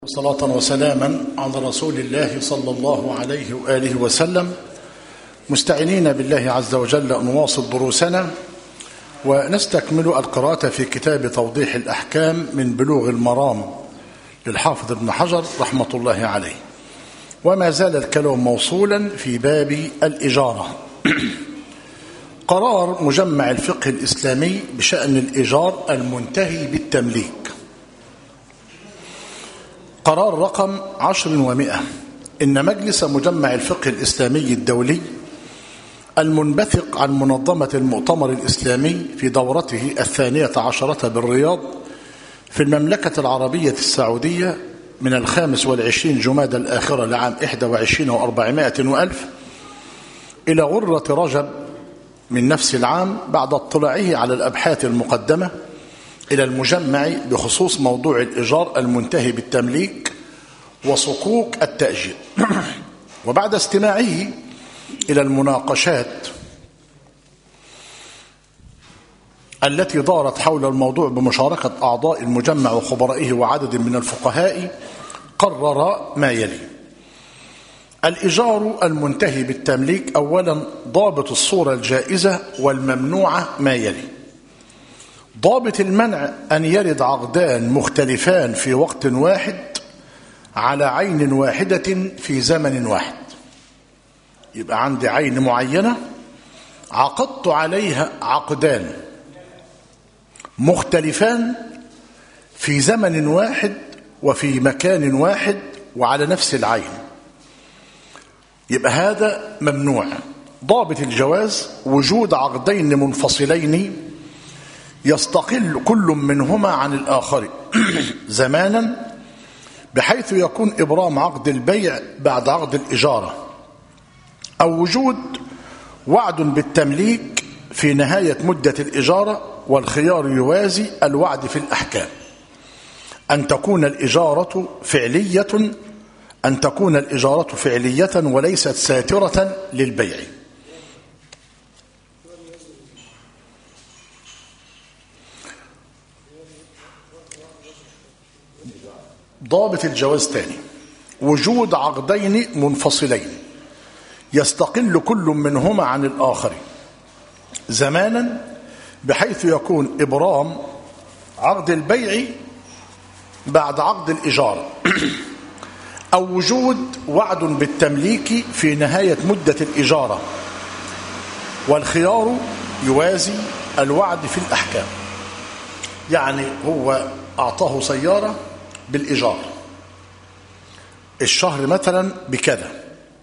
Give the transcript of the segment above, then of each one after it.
صلاة وسلاما على رسول الله صلى الله عليه وآله وسلم، مستعينين بالله عز وجل أن نواصل دروسنا ونستكمل القراءة في كتاب توضيح الأحكام من بلوغ المرام للحافظ ابن حجر رحمة الله عليه. وما زال الكلام موصولا في باب الإجارة. قرار مجمع الفقه الإسلامي بشأن الإيجار المنتهي بالتمليك، قرار رقم 10 و100. إن مجلس مجمع الفقه الإسلامي الدولي المنبثق عن منظمة المؤتمر الإسلامي في دورته 12 بالرياض في المملكة العربية السعودية من 25 جمادى الآخرة لعام 21 و400 وألف إلى غرة رجب من نفس العام، بعد اطلاعه على الأبحاث المقدمة إلى المجمع بخصوص موضوع الإيجار المنتهي بالتمليك وصكوك التأجير، وبعد استماعه إلى المناقشات التي دارت حول الموضوع بمشاركة أعضاء المجمع وخبرائه وعدد من الفقهاء، قرر ما يلي: الإيجار المنتهي بالتمليك. أولا، ضابط الصورة الجائزة والممنوعة ما يلي: ضابط المنع أن يرد عقدان مختلفان في وقت واحد على عين واحدة في زمن واحد. يبقى عندي عين معينة عقدت عليها عقدان مختلفان في زمن واحد وفي مكان واحد وعلى نفس العين، يبقى هذا ممنوع. ضابط الجواز: وجود عقدين منفصلين يستقل كل منهما عن الآخر زمانا، بحيث يكون إبرام عقد البيع بعد عقد الإجارة، أو وجود وعد بالتمليك في نهاية مدة الإجارة، والخيار يوازي الوعد في الأحكام. أن تكون الإجارة فعلية وليست ساترة للبيع. ضابط الجواز تاني: وجود عقدين منفصلين يستقل كل منهما عن الآخر زمانا، بحيث يكون إبرام عقد البيع بعد عقد الإجارة، أو وجود وعد بالتمليك في نهاية مدة الإجارة، والخيار يوازي الوعد في الأحكام. يعني هو أعطاه سيارة بالإيجار، الشهر مثلا بكذا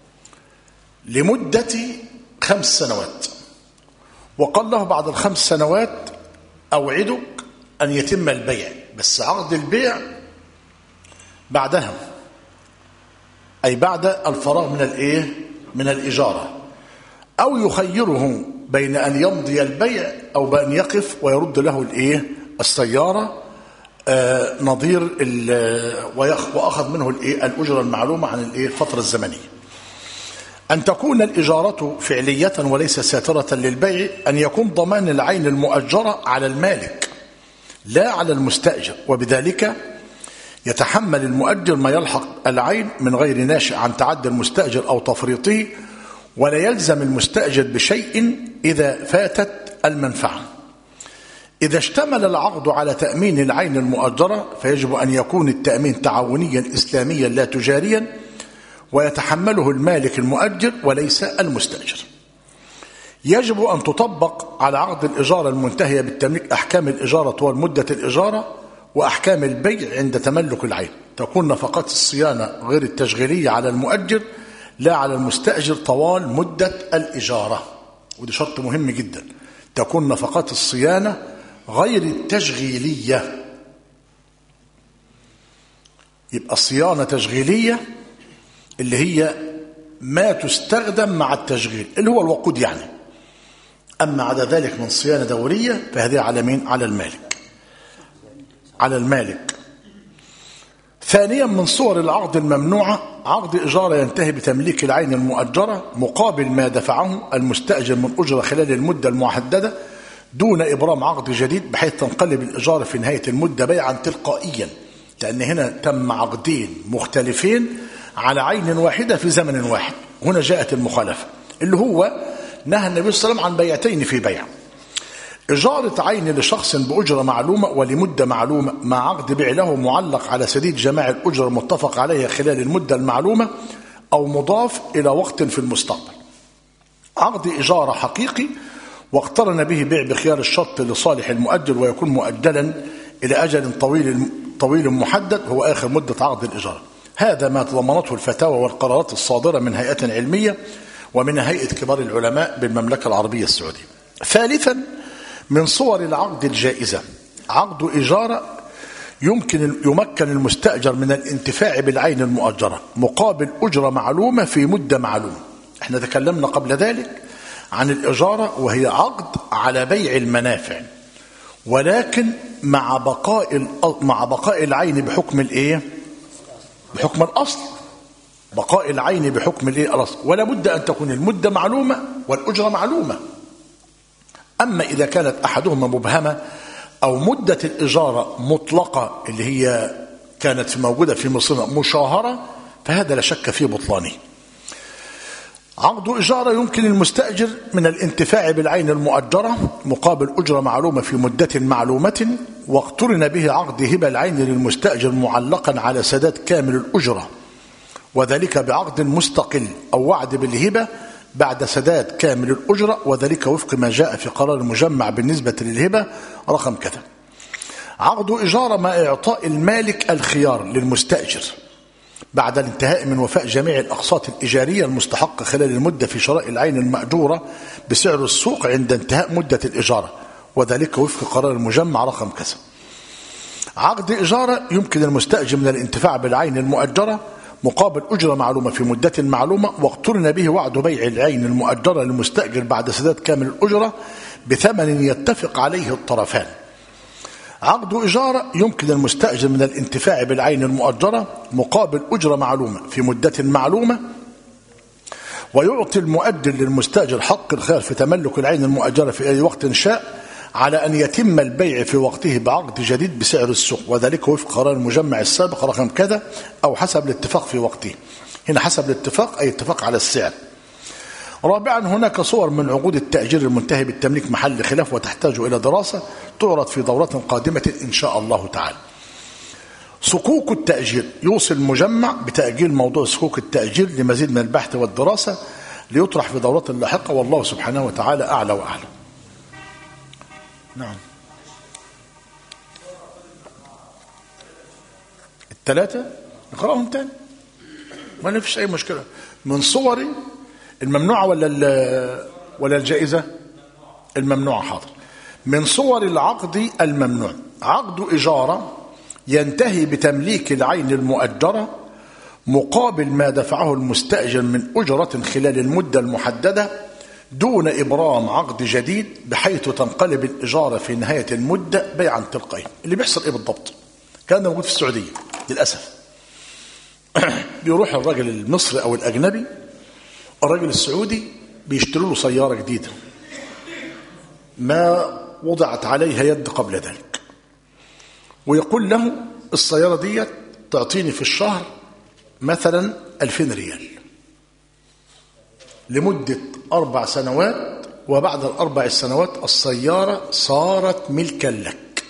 لمدة 5 سنوات، وقال له بعد ال5 سنوات أوعدك أن يتم البيع، بس عقد البيع بعدها، أي بعد الفراغ من الإجارة، أو يخيره بين أن يمضي البيع أو بأن يقف ويرد له السيارة نظير وأخذ منه الأجرة المعلومة عن الفترة الزمنية. أن تكون الإجارة فعلية وليس ساترة للبيع. أن يكون ضمان العين المؤجرة على المالك لا على المستأجر، وبذلك يتحمل المؤجر ما يلحق العين من غير ناشئ عن تعدي المستأجر أو تفريطه، ولا يلزم المستأجر بشيء إذا فاتت المنفعة. إذا اشتمل العقد على تأمين العين المؤجرة فيجب أن يكون التأمين تعاونيا إسلاميا لا تجاريا، ويتحمله المالك المؤجر وليس المستأجر. يجب أن تطبق على عقد الإجارة المنتهية بالتمليك أحكام الإجارة والمدة الإجارة وأحكام البيع عند تملك العين. تكون نفقات الصيانة غير التشغيلية على المؤجر لا على المستأجر طوال مدة الإجارة، ودي شرط مهم جدا. تكون نفقات الصيانة غير التشغيلية. يبقى الصيانة تشغيلية اللي هي ما تستخدم مع التشغيل اللي هو الوقود يعني، أما عدا ذلك من صيانة دورية فهذه على مين؟ على المالك. ثانيا، من صور العقد الممنوعة عقد إجارة ينتهي بتمليك العين المؤجرة مقابل ما دفعه المستأجر من أجرة خلال المدة المحددة دون إبرام عقد جديد، بحيث تنقلب الإجارة في نهاية المدة بيعا تلقائيا لأن هنا تم عقدين مختلفين على عين واحدة في زمن واحد. هنا جاءت المخالفة اللي هو نهى النبي صلى الله عليه وسلم عن بيعتين في بيع: إجارة عين لشخص بأجرة معلومة ولمدة معلومة مع عقد بيع له معلق على سديد جماع الأجرة المتفق عليها خلال المدة المعلومة أو مضاف إلى وقت في المستقبل. عقد إجارة حقيقي واقترن به بيع بخيار الشرط لصالح المؤجر ويكون مؤجلا إلى أجل طويل محدد هو آخر مدة عقد الإجارة. هذا ما تضمنته الفتاوى والقرارات الصادرة من هيئة علمية ومن هيئة كبار العلماء بالمملكة العربية السعودية. ثالثا، من صور العقد الجائزة عقد إجارة يمكن المستأجر من الانتفاع بالعين المؤجرة مقابل أجرة معلومة في مدة معلومة. احنا تكلمنا قبل ذلك عن الإجارة وهي عقد على بيع المنافع، ولكن مع بقاء العين بحكم الايه؟ بحكم الأصل. بقاء العين بحكم الايه؟ الأصل. ولا بد أن تكون المدة معلومة والأجرة معلومة. أما إذا كانت أحدهما مبهمة أو مدة الإجارة مطلقة اللي هي كانت موجودة في مصر مشاهرة فهذا لا شك في بطلانه. عقد إجارة يمكن المستأجر من الانتفاع بالعين المؤجرة مقابل أجرة معلومة في مدة معلومة واقترن به عقد هبة العين للمستأجر معلقا على سداد كامل الأجرة، وذلك بعقد مستقل أو وعد بالهبة بعد سداد كامل الأجرة، وذلك وفق ما جاء في قرار المجمع بالنسبة للهبة رقم كذا. عقد إجارة مع إعطاء المالك الخيار للمستأجر بعد الانتهاء من وفاء جميع الأقساط الإيجارية المستحقة خلال المدة في شراء العين المأجورة بسعر السوق عند انتهاء مدة الإجارة، وذلك وفق قرار المجمع رقم كذا. عقد إجارة يمكن المستأجر من الانتفاع بالعين المؤجرة مقابل أجرة معلومة في مدة معلومة واقترن به وعد بيع العين المؤجرة للمستأجر بعد سداد كامل الأجرة بثمن يتفق عليه الطرفان. عقد إجارة يمكن المستأجر من الانتفاع بالعين المؤجرة مقابل أجرة معلومة في مدة معلومة ويعطي المؤجر للمستأجر حق الخيار في تملك العين المؤجرة في أي وقت شاء على أن يتم البيع في وقته بعقد جديد بسعر السوق، وذلك وفق قرار المجمع السابق رقم كذا أو حسب الاتفاق في وقته. هنا حسب الاتفاق أي اتفاق على السعر. رابعا، هناك صور من عقود التأجير المنتهي بالتمليك محل خلاف وتحتاج إلى دراسة تعرض في دورة قادمة إن شاء الله تعالى. صكوك التأجير يوصي المجمع بتأجيل موضوع صكوك التأجير لمزيد من البحث والدراسة ليطرح في دورة لاحقة، والله سبحانه وتعالى أعلى وأعلم. نعم. الثلاثة نقرأهم تاني ما نفيش أي مشكلة. من صور الممنوعة ولا الجائزة؟ الممنوعة. حاضر. من صور العقد الممنوع عقد إجارة ينتهي بتمليك العين المؤجرة مقابل ما دفعه المستأجر من أجرة خلال المدة المحددة دون إبرام عقد جديد بحيث تنقلب الإجارة في نهاية المدة بيعا تلقائيا. اللي بيحصل إيه بالضبط؟ كان موجود في السعودية للأسف. بيروح الراجل المصري أو الأجنبي، الراجل السعودي بيشتروا له سيارة جديدة ما وضعت عليها يد قبل ذلك، ويقول له السيارة دي تعطيني في الشهر مثلا 2000 ريال لمدة 4 سنوات، وبعد ال4 سنوات السيارة صارت ملكا لك.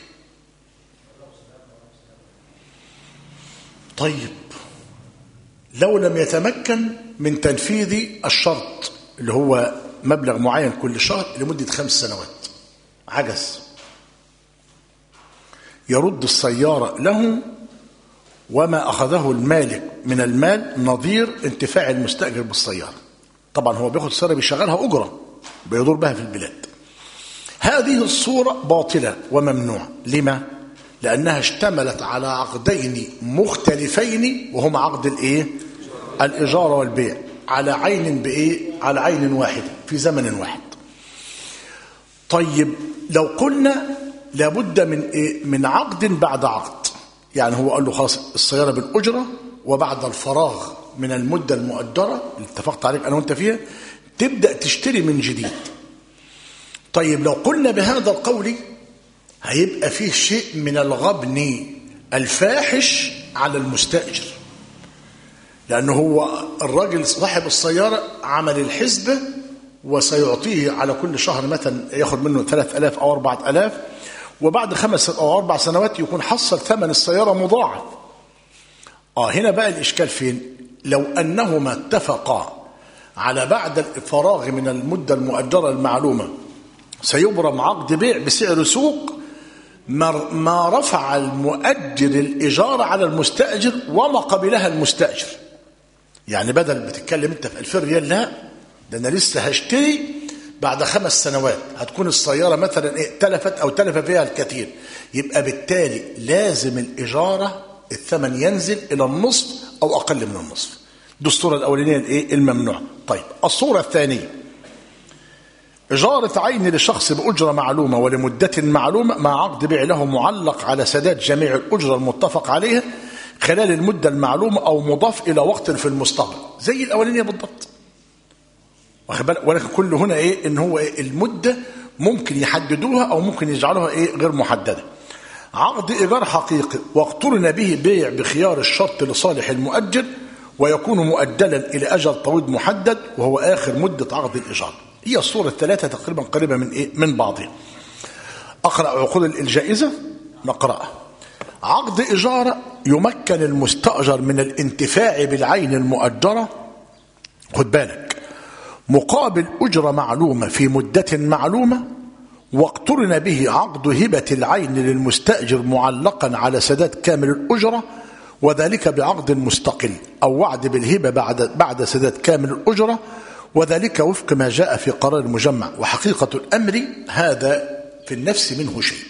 طيب لو لم يتمكن من تنفيذ الشرط اللي هو مبلغ معين كل شهر لمدة 5 سنوات عجز، يرد السيارة له وما أخذه المالك من المال نظير انتفاع المستأجر بالسيارة. طبعا هو بياخد السيارة بيشغلها أجرة بيدور بها في البلاد. هذه الصورة باطلة وممنوعة. لما؟ لأنها اشتملت على عقدين مختلفين وهما عقد الإيه؟ الإجارة والبيع على عين بإيه؟ على عين واحدة في زمن واحد. طيب لو قلنا لابد من إيه؟ من عقد بعد عقد. يعني هو قال له خلاص السيارة بالأجرة وبعد الفراغ من المدة المؤجرة اللي اتفقت عليك أنا وأنت فيها تبدأ تشتري من جديد. طيب لو قلنا بهذا القول هيبقى فيه شيء من الغبن الفاحش على المستأجر، لأنه هو الراجل صاحب السيارة عمل الحسبة وسيعطيه على كل شهر مثلا ياخد منه 3000 أو 4000، وبعد 5 أو 4 سنوات يكون حصل ثمن السيارة مضاعف. هنا بقى الإشكال فين؟ لو أنهما اتفقا على بعد الفراغ من المدة المؤجرة المعلومة سيبرم عقد بيع بسعر سوق، ما رفع المؤجر الإجارة على المستأجر وما قبلها المستأجر. يعني بدل بتتكلم انت في 2000 ريال، لا ده انا لسه هشتري بعد 5 سنوات هتكون السيارة مثلا تلفت او تلف فيها الكثير، يبقى بالتالي لازم الإجارة الثمن ينزل الى النصف او اقل من النصف. دي الصورة الاولانية الممنوعة. طيب الصورة الثانية إجارة عين لشخص بأجرة معلومة ولمدة معلومة مع عقد بيع له معلق على سداد جميع الأجرة المتفق عليها خلال المدة المعلومة أو مضاف إلى وقت في المستقبل، زي الأولانية بالضبط. ولكن كل هنا إن هو المدة ممكن يحددوها أو ممكن يجعلوها غير محددة. عقد إيجار حقيقي واقترن به بيع بخيار الشرط لصالح المؤجر ويكون مؤجلا إلى أجل طويل محدد وهو آخر مدة عقد الإيجار. هي الصورة الثلاثة تقريبا قريبة من بعضها. أقرأ عقود الجائزة نقرأها. عقد إجارة يمكن المستأجر من الانتفاع بالعين المؤجرة، خد بالك، مقابل أجرة معلومة في مدة معلومة، واقترن به عقد هبة العين للمستأجر معلقا على سداد كامل الأجرة، وذلك بعقد مستقل أو وعد بالهبة بعد سداد كامل الأجرة، وذلك وفق ما جاء في قرار المجمع. وحقيقة الأمر هذا في النفس منه شيء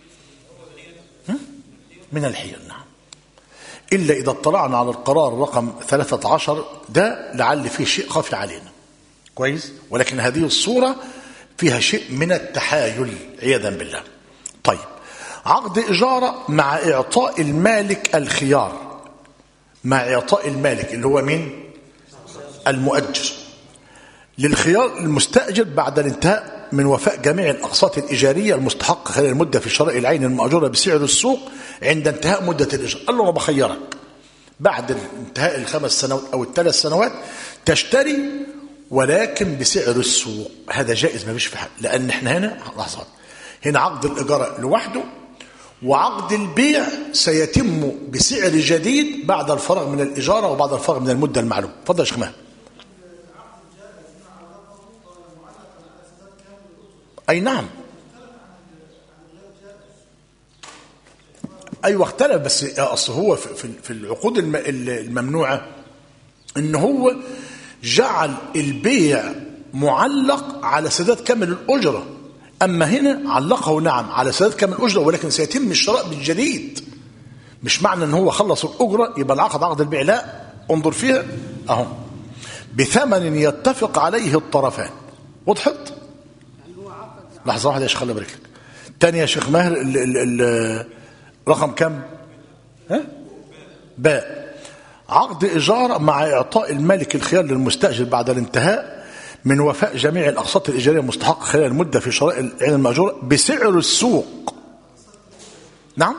من الحيل، نعم، إلا إذا اطلعنا على القرار رقم 13 ده لعل فيه شيء خفي علينا كويس، ولكن هذه الصورة فيها شيء من التحايل عياذا بالله. طيب عقد إجارة مع إعطاء المالك الخيار، مع إعطاء المالك اللي هو مين؟ المؤجر، للخيار المستأجر بعد الانتهاء من وفاء جميع الأقساط الإيجارية المستحقة خلال المدة في شراء العين المأجورة بسعر السوق عند انتهاء مدة الإيجار. قال له أنا بخيرك بعد انتهاء ال5 سنوات أو ال3 سنوات تشتري ولكن بسعر السوق. هذا جائز ما فيش في حاجة، لأن احنا هنا لحظات، هنا عقد الإجارة لوحده وعقد البيع سيتم بسعر جديد بعد الفراغ من الإجارة وبعد الفراغ من المدة المعلومة. اتفضل يا شيخ ماهر. أي نعم، أيوة اختلف، بس أصل هو في العقود الممنوعة إن هو جعل البيع معلق على سداد كامل الأجرة، أما هنا علقه نعم على سداد كامل الأجرة ولكن سيتم الشراء بالجديد. مش معنى إن هو خلص الأجرة يبقى العقد عقد البيع، لا، انظر فيها أهو، بثمن يتفق عليه الطرفان. وضحت؟ لحظة واحدة يا شيخ الله يبارك لك. تاني يا شيخ ماهر رقم كم؟ باء. عقد إجارة مع إعطاء المالك الخيار للمستأجر بعد الانتهاء من وفاء جميع الأقساط الإيجارية المستحقة خلال المدة في شراء العين المأجورة بسعر السوق. نعم،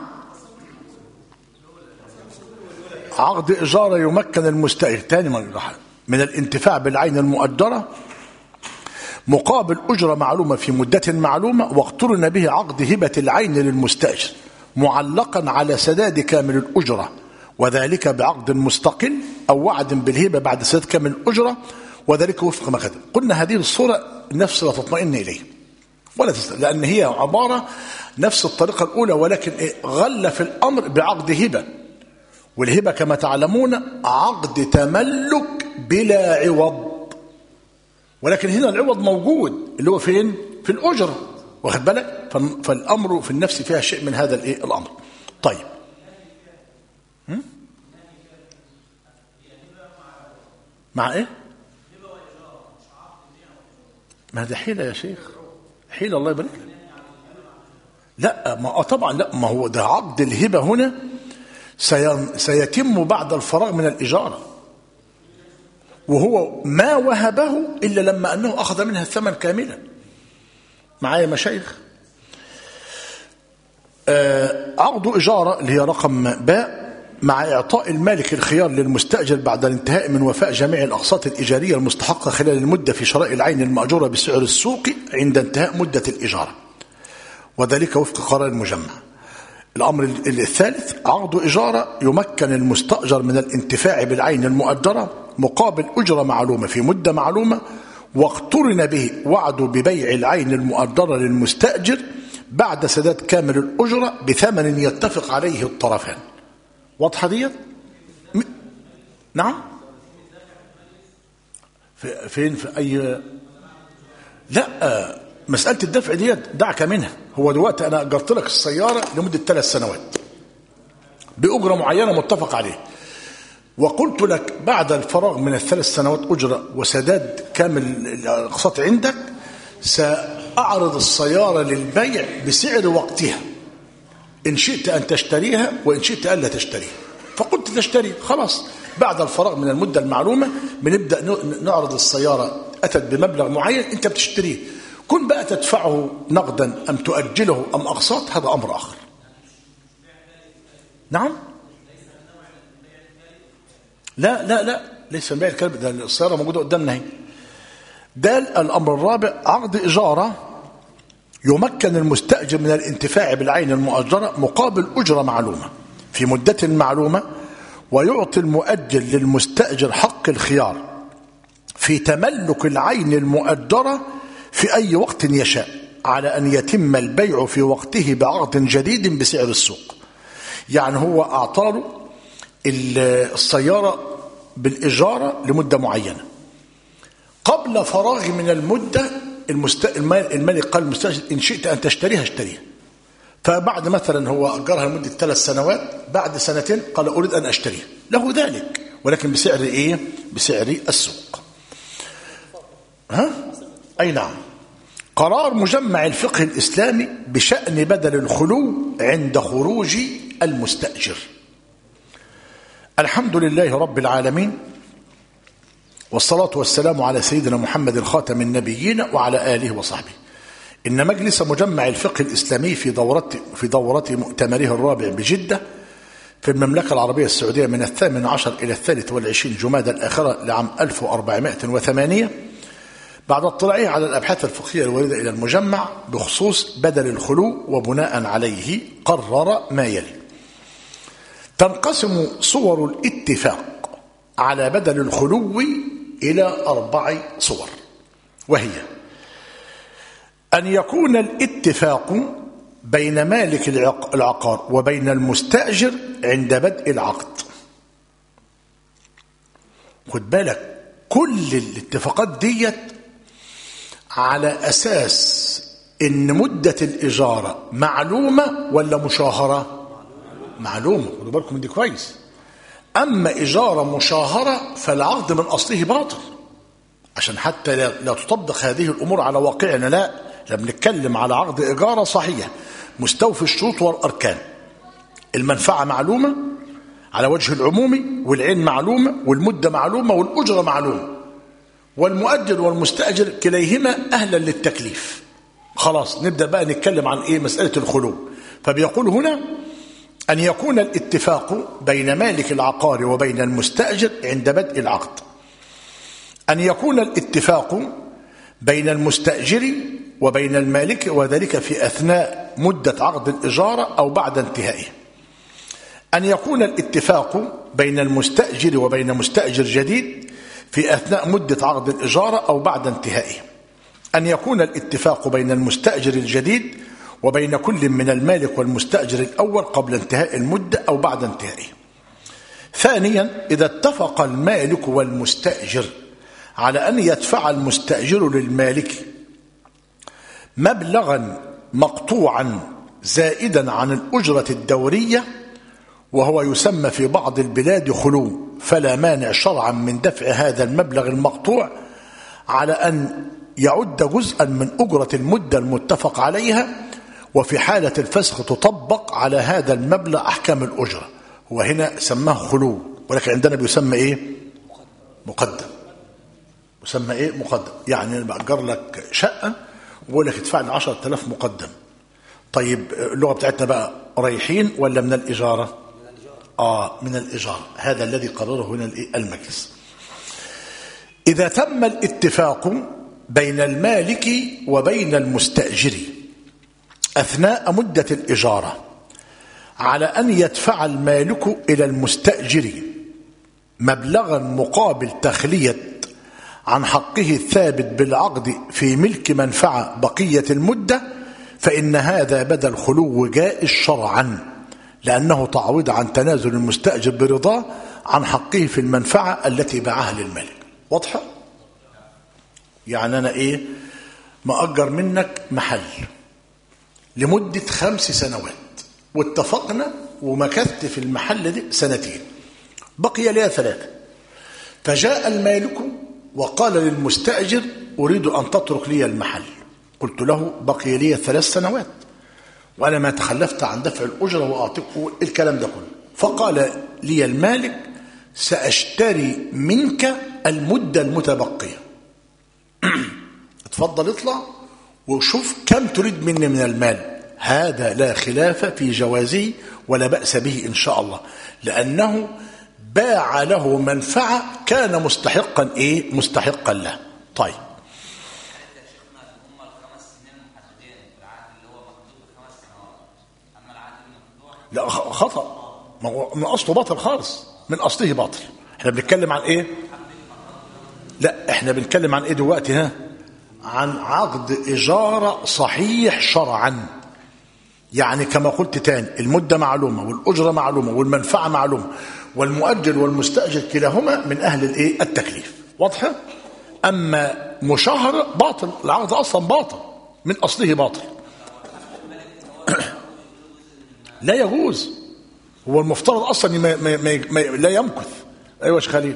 عقد إجارة يمكن المستأجر تاني من الانتفاع بالعين المؤجرة مقابل أجرة معلومة في مدة معلومة، واقترن به عقد هبة العين للمستأجر معلقا على سداد كامل الأجرة، وذلك بعقد مستقل أو وعد بالهبة بعد سداد كامل الأجرة، وذلك وفق ما كتب. قلنا هذه الصورة نفس لا تطمئن إليه ولا لأن هي عبارة نفس الطريقة الأولى، ولكن غل في الأمر بعقد هبة، والهبة كما تعلمون عقد تملك بلا عوض، ولكن هنا العوض موجود اللي هو فين؟ في الأجرة، واخد بالك؟ فالأمر في النفس فيها شيء من هذا الأمر. طيب مع ايه؟ ما ده حيلة يا شيخ، حيلة الله يبارك لك. لا ما طبعا لا، ما هو ده عقد الهبة هنا سيتم بعد الفراغ من الإجارة، وهو ما وهبه إلا لما أنه أخذ منها الثمن كاملا. معايا مشايخ؟ عقد إجارة اللي هي رقم باء، مع إعطاء المالك الخيار للمستأجر بعد الانتهاء من وفاء جميع الأقساط الإيجارية المستحقة خلال المدة في شراء العين المأجورة بسعر السوق عند انتهاء مدة الإجارة، وذلك وفق قرار المجمع. الأمر الثالث عقد إجارة يمكن المستأجر من الانتفاع بالعين المؤجرة مقابل أجرة معلومة في مدة معلومة، واقترن به وعد ببيع العين المؤجرة للمستأجر بعد سداد كامل الأجرة بثمن يتفق عليه الطرفان. واضحة دي؟ نعم. فين في أي؟ لا، مسألة الدفع دي دعك منها. هو دلوقتي أنا أجرت لك السيارة لمدة 3 سنوات بأجرة معينة متفق عليه، وقلت لك بعد الفراغ من ال3 سنوات أجرة وسداد كامل الأقساط عندك سأعرض السيارة للبيع بسعر وقتها، إن شئت أن تشتريها وإن شئت ألا تشتريها. فقلت تشتري، خلاص. بعد الفراغ من المدة المعلومة بنبدأ نعرض السيارة، أتت بمبلغ معين أنت بتشتريه، كن بقى تدفعه نقدا أم تؤجله أم أقساط، هذا أمر آخر. نعم. لا ليس البيع الكلب، ده السيارة موجودة قدامنا هي. ده الأمر الرابع عقد إجارة يمكن المستأجر من الانتفاع بالعين المؤجرة مقابل أجرة معلومة في مدة معلومة، ويعطي المؤجر للمستأجر حق الخيار في تملك العين المؤجرة في أي وقت يشاء، على أن يتم البيع في وقته بعقد جديد بسعر السوق. يعني هو أعطاله السيارة بالإجارة لمدة معينة، قبل فراغ من المدة المالك قال المستأجر إن شئت أن تشتريها اشتريها. فبعد مثلا هو أجرها لمدة 3 سنوات، بعد 2 سنين قال أريد أن أشتريها، له ذلك، ولكن بسعر إيه؟ بسعر السوق. أي نعم. قرار مجمع الفقه الإسلامي بشأن بدل الخلو عند خروج المستأجر. الحمد لله رب العالمين، والصلاة والسلام على سيدنا محمد خاتم النبيين وعلى آله وصحبه. إن مجلس مجمع الفقه الإسلامي في دورة مؤتمره الرابع بجدة في المملكة العربية السعودية من 18 إلى 23 جمادى الآخرة لعام 1408، بعد اطلاعه على الأبحاث الفقهية الواردة إلى المجمع بخصوص بدل الخلو، وبناء عليه قرر ما يلي. تنقسم صور الاتفاق على بدل الخلو إلى 4 صور، وهي أن يكون الاتفاق بين مالك العقار وبين المستأجر عند بدء العقد. خد بالك، كل الاتفاقات ديت على أساس إن مدة الإجارة معلومة ولا مشاهرة؟ معلومة. خدوا بالكم دي كويس. أما إجارة مشاهرة فالعقد من أصله باطل، عشان حتى لا تطبق هذه الأمور على واقعنا. لا، لما نتكلم على عقد إجارة صحيح مستوفي الشروط والأركان، المنفعة معلومة على وجه العمومي، والعين معلومة، والمدة معلومة، والأجرة معلومة، والمؤجر والمستأجر كليهما أهلا للتكليف. خلاص نبدأ بقى نتكلم عن إيه؟ مسألة الخلو. فبيقول هنا أن يكون الاتفاق بين مالك العقار وبين المستأجر عند بدء العقد، أن يكون الاتفاق بين المستأجر وبين المالك وذلك في أثناء مدة عقد الإجارة أو بعد انتهائه، أن يكون الاتفاق بين المستأجر وبين مستأجر جديد في أثناء مدة عقد الإجارة أو بعد انتهائه، أن يكون الاتفاق بين المستأجر الجديد وبين كل من المالك والمستأجر الأول قبل انتهاء المدة أو بعد انتهائه. ثانيا، إذا اتفق المالك والمستأجر على أن يدفع المستأجر للمالك مبلغا مقطوعا زائدا عن الأجرة الدورية، وهو يسمى في بعض البلاد خلو، فلا مانع شرعا من دفع هذا المبلغ المقطوع على أن يعد جزءا من أجرة المدة المتفق عليها، وفي حالة الفسخ تطبق على هذا المبلغ أحكام الأجرة. وهنا سماه خلو، ولكن عندنا بيسمى إيه؟ مقدم. يسمى إيه؟ مقدم. يعني أنا بأجر لك شقة وبقول لك ادفع لي 10,000 مقدم. طيب اللغة بتاعتنا بقى رايحين ولا من الإجارة؟ من الإجارة. هذا الذي قرره هنا المجلس. إذا تم الاتفاق بين المالك وبين المستأجر أثناء مدة الإجارة على أن يدفع المالك إلى المستأجر مبلغا مقابل تخلية عن حقه الثابت بالعقد في ملك منفعة بقية المدة، فإن هذا بدل خلو جائز شرعا، لأنه تعويض عن تنازل المستأجر برضاه عن حقه في المنفعة التي باعها للمالك. واضحة؟ يعني أنا مأجر منك محل لمدة 5 سنوات، واتفقنا ومكثت في المحل دي 2 سنين، بقي لي 3، فجاء المالك وقال للمستأجر أريد أن تترك لي المحل. قلت له بقي لي 3 سنوات وأنا ما تخلفت عن دفع الأجرة وأعطيك الكلام ده كله. فقال لي المالك سأشتري منك المدة المتبقية. اتفضل اطلع وشوف كم تريد مني من المال. هذا لا خلاف في جوازه ولا بأس به إن شاء الله، لأنه باع له منفعة كان مستحقا مستحقا له. طيب لا خطأ، من أصله باطل خالص، من أصله باطل. احنا بنتكلم عن لا احنا بنتكلم عن دلوقتي؟ عن عقد إجارة صحيح شرعا، يعني كما قلت تاني المدة معلومة والأجرة معلومة والمنفعة معلومة، والمؤجر والمستأجر كلاهما من أهل التكليف. واضحة؟ أما مشاهرة باطل، العقد أصلا باطل، من أصله باطل. لا يجوز، هو المفترض أصلا لا يمكث. أيوة يا شيخ خليل.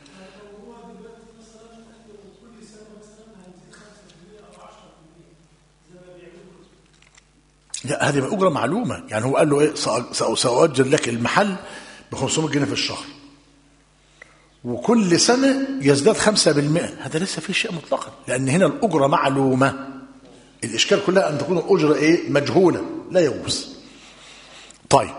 لا هذه أجرة معلومة، يعني هو قال له سأؤجر لك المحل ب500 جنيه في الشهر، وكل سنة يزداد 5%. هذا لسه في شيء مطلقا، لأن هنا الأجرة معلومة. الإشكال كلها أن تكون الأجرة مجهولة، لا يجوز. طيب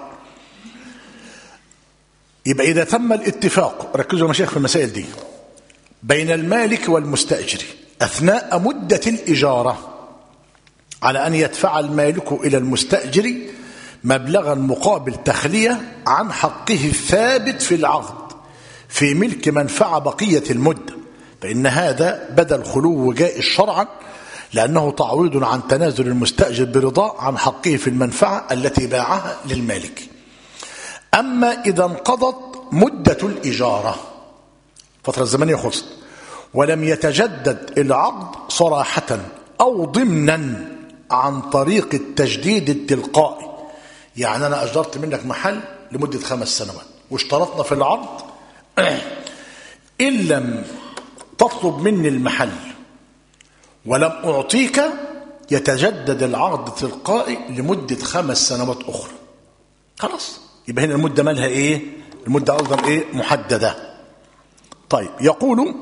يبقى إذا تم الاتفاق، ركزوا يا مشايخ في المسائل دي، بين المالك والمستأجر أثناء مدة الإجارة على أن يدفع المالك إلى المستأجر مبلغا مقابل تخلية عن حقه الثابت في العقد في ملك منفعة بقية المدة، فإن هذا بدل خلو جائز شرعا، لأنه تعويض عن تنازل المستأجر برضاه عن حقه في المنفعة التي باعها للمالك. أما إذا انقضت مدة الإجارة، فترة الزمنية خلصت، ولم يتجدد العقد صراحة أو ضمنا عن طريق التجديد التلقائي، يعني أنا أجرت منك محل لمدة 5 سنوات واشترطنا في العقد إن لم تطلب مني المحل ولم أعطيك يتجدد العقد تلقائي لمدة 5 سنوات أخرى. خلاص، يبقى هنا المدة مالها المدة أيضا محددة. طيب يقول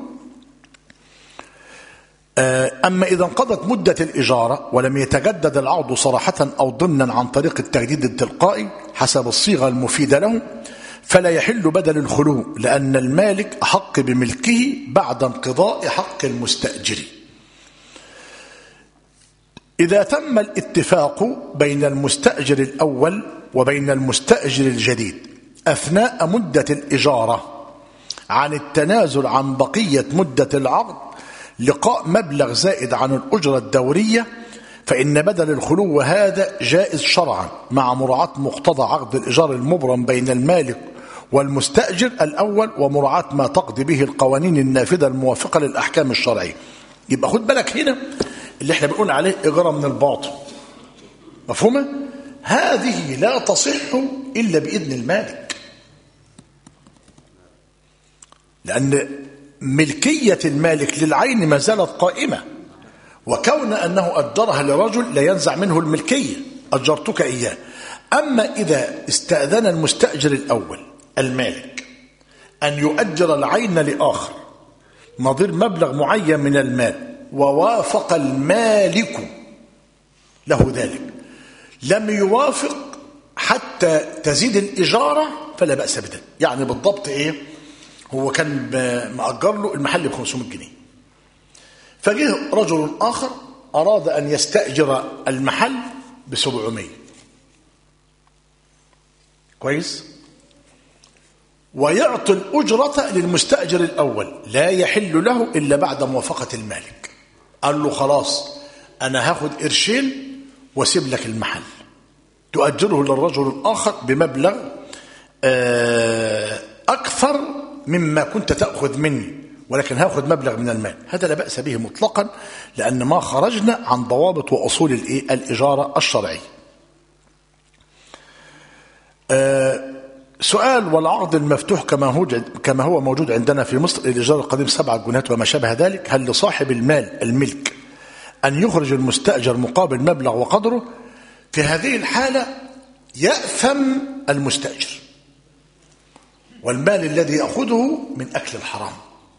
أما إذا انقضت مدة الإجارة ولم يتجدد العقد صراحة أو ضمنا عن طريق التجديد التلقائي حسب الصيغة المفيدة له، فلا يحل بدل الخلو، لأن المالك أحق بملكه بعد انقضاء حق المستأجر. إذا تم الاتفاق بين المستأجر الأول وبين المستأجر الجديد أثناء مدة الإجارة عن التنازل عن بقية مدة العقد لقاء مبلغ زائد عن الأجرة الدورية، فإن بدل الخلو هذا جائز شرعا مع مراعاة مقتضى عقد الإيجار المبرم بين المالك والمستأجر الأول، ومراعاة ما تقضي به القوانين النافذة الموافقة للأحكام الشرعية. يبقى خد بالك هنا اللي احنا بنقول عليه إجارة من الباطل، مفهومة؟ هذه لا تصح إلا بإذن المالك، لأن ملكية المالك للعين ما زالت قائمة، وكون أنه أجرها لرجل لا ينزع منه الملكية، أجرتك إياه. أما إذا استأذن المستأجر الأول المالك أن يؤجر العين لآخر نظير مبلغ معين من المال ووافق المالك له ذلك، لم يوافق حتى تزيد الإجارة فلا بأس بذلك. يعني بالضبط إيه؟ هو كان مأجر له المحل ب500 جنيه، فجه رجل آخر أراد أن يستأجر المحل ب700. كويس؟ ويعطي الأجرة للمستأجر الأول، لا يحل له إلا بعد موافقة المالك. قال له خلاص أنا هاخد قرشين واسيب لك المحل، تؤجره للرجل الآخر بمبلغ أكثر مما كنت تأخذ مني، ولكن هاخد مبلغ من المال. هذا لا بأس به مطلقا، لأن ما خرجنا عن ضوابط وأصول الإجارة الشرعية. سؤال: والعقد المفتوح كما هو موجود عندنا في مصر، الإيجار القديم 7 جنيهات وما شابه ذلك، هل لصاحب الملك أن يخرج المستأجر مقابل مبلغ وقدره؟ في هذه الحالة يأثم المستأجر، والمال الذي يأخذه من أكل الحرام.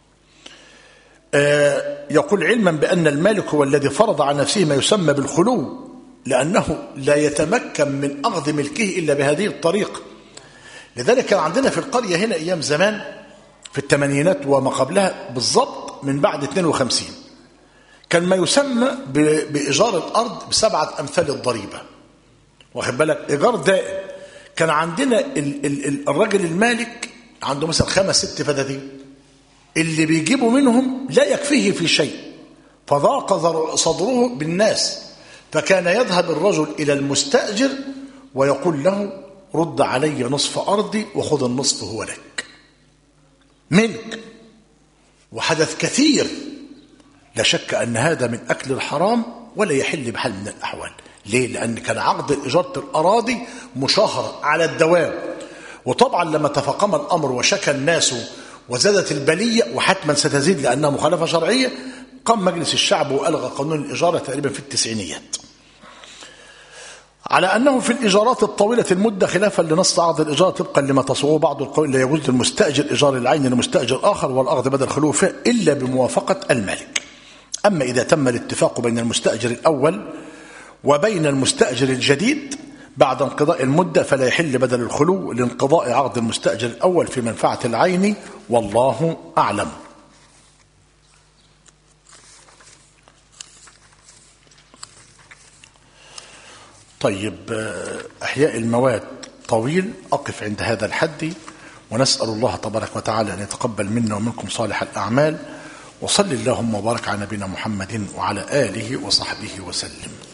يقول علما بأن المالك هو الذي فرض على نفسه ما يسمى بالخلو، لأنه لا يتمكن من أخذ ملكه إلا بهذه الطريقة. لذلك كان عندنا في القرية هنا أيام زمان في الثمانينات وما قبلها بالضبط من بعد 52 كان ما يسمى بإيجار الأرض ب7 أمثال الضريبة. واخد بالك؟ إيجار دائم. كان عندنا الرجل المالك عنده مثلا 5 6 فدادين، اللي بيجيبوا منهم لا يكفيه في شيء، فضاق صدره بالناس، فكان يذهب الرجل إلى المستأجر ويقول له رد علي نصف أرضي وخذ النصف هو لك منك. وحدث كثير، لا شك أن هذا من أكل الحرام ولا يحل بحال من الأحوال. ليه؟ لأن كان عقد إجارة الأراضي مشاهرة على الدوام، وطبعا لما تفاقم الأمر وشكى الناس وزادت البلية، وحتما ستزيد لأنها مخالفة شرعية، قام مجلس الشعب وألغى قانون الإجارة تقريبا في التسعينيات، على أنه في الإيجارات الطويلة المدة خلافا لنص عقد الإيجار طبقا لما تصوره بعض القول لا يجوز للمستأجر إيجار العين لمستأجر آخر والأخذ بدل خلوفه إلا بموافقة المالك. أما إذا تم الاتفاق بين المستأجر الأول وبين المستأجر الجديد بعد انقضاء المدة فلا يحل بدل الخلو لانقضاء عقد المستأجر الأول في منفعة العين، والله أعلم. طيب، إحياء المواد طويل، أقف عند هذا الحد، ونسأل الله تبارك وتعالى أن يتقبل منا ومنكم صالح الأعمال، وصل اللهم وبارك على نبينا محمد وعلى آله وصحبه وسلم.